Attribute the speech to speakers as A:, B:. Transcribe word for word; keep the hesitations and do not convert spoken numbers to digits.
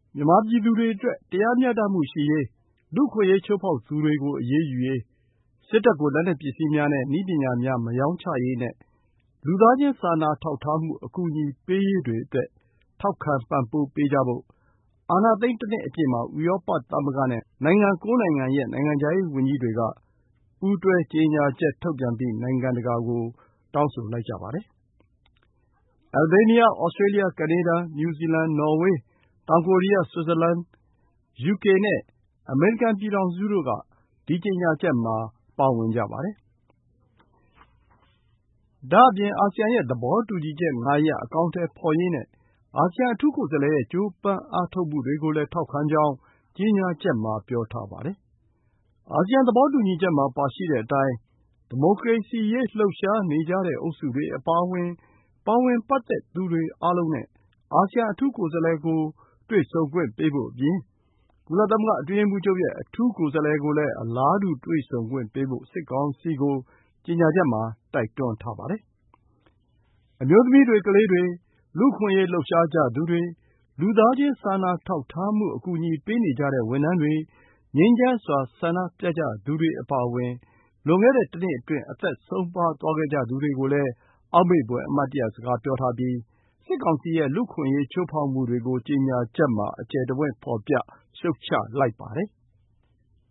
A: မြန်မာပြည်သူတွေအတွက် တရားမျှတမှုရှိရေး၊ လူ့အခွင့်အရေးချိုးဖောက်သူတွေကိုအရေးယူရေး၊ စစ်တပ်ကို လက်နက်ပစ္စည်းများနဲ့ နည်းပညာများ မရောင်းချရေးနဲ့ လူသားချင်းစာနာထောက်ထားမှု အကူအညီပေးရေးတွေအတွက် ထောက်ခံပံ့ပိုးပေးကြဖို့ အာဏာသိမ်း တနှစ်အပြည့်မှာ ဥရောပသမဂ္ဂနဲ့ နိုင်ငံ ၉ နိုင်ငံရဲ့ နိုင်ငံခြားရေးဝန်ကြီးတွေက ပူးတွဲကြေညာချက်ထုတ်ပြန်ပြီး နိုင်ငံတကာကို တောင်းဆိုလိုက်ကြပါတယ်။ အယ်လ်ဘေးနီးယား၊ သြစတြေးလျ၊ ကနေဒါ၊ နယူးဇီလန်၊ နော်ဝေး၊ တောင်ကိုရီးယား၊ ဆွစ်ဇာလန်၊ ယူကေနဲ့ အမေရိကန်ပြည်ထောင်စုတို့က ဒီကြေညာချက်မှာ ပါဝင်ကြပါတယ်။ ဒါ့အပြင် အာဆီယံရဲ့ သဘောတူညီချက် ၅ ရပ် အကောင်အထည်ဖော်ရေးနဲ့ အာဆီယံအထူးကိုယ်စားလှယ်ရဲ့ ကြိုးပမ်းအားထုတ်မှုတွေကိုလည်း ထောက်ခံကြောင်း ကြေညာချက်မှာ ပြောထားပါတယ်။ အာဆီယံသဘောတူညီချက်မှာပါရှိတဲ့အတိုင်း ဒီမိုကရေစီရေးလှုပ်ရှားနေကြတဲ့အုပ်စုတွေအပါအဝင် ပါဝင်ပတ်သက်သူတွေအားလုံးနဲ့ အာဆီယံအထူးကိုယ်စားလှယ်ကို တွေ့ဆုံခွင့်ပေးဖို့အပြင် ကုလသမဂ္ဂအတွင်းရေးမှူးချုပ်ရဲ့ အထူးကိုယ်စားလှယ်ကိုလည်း အလားတူ တွေ့ဆုံခွင့်ပေးဖို့ စစ်ကောင်စီကို ကြေညာချက်မှာ တိုက်တွန်းထားပါတယ်။ အမျိုးသမီးတွေ၊ ကလေးတွေ၊ လူ့အခွင့်အရေးလှုပ်ရှားကြသူတွေ၊ လူသားချင်းစာနာထောက်ထားမှု အကူအညီပေးနေကြတဲ့ ဝန်ထမ်းတွေ၊ ငြိမ်းချမ်းစွာဆန္ဒပြကြသူတွေအပါအဝင် လွန်ခဲ့တဲ့တနှစ်အတွင်း အသက်ဆုံးပါးသွားခဲ့ကြသူတွေကိုလည်း အောက်မေ့ဖွယ်အမှတ်တရစကားပြောထားပြီး စစ်ကောင်စီရဲ့ လူ့အခွင့်အရေးချိုးဖောက်မှုတွေကို ကြေညာချက်မှာ အကျယ်တဝင့်ဖော်ပြရှုတ်ချလိုက်ပါတယ်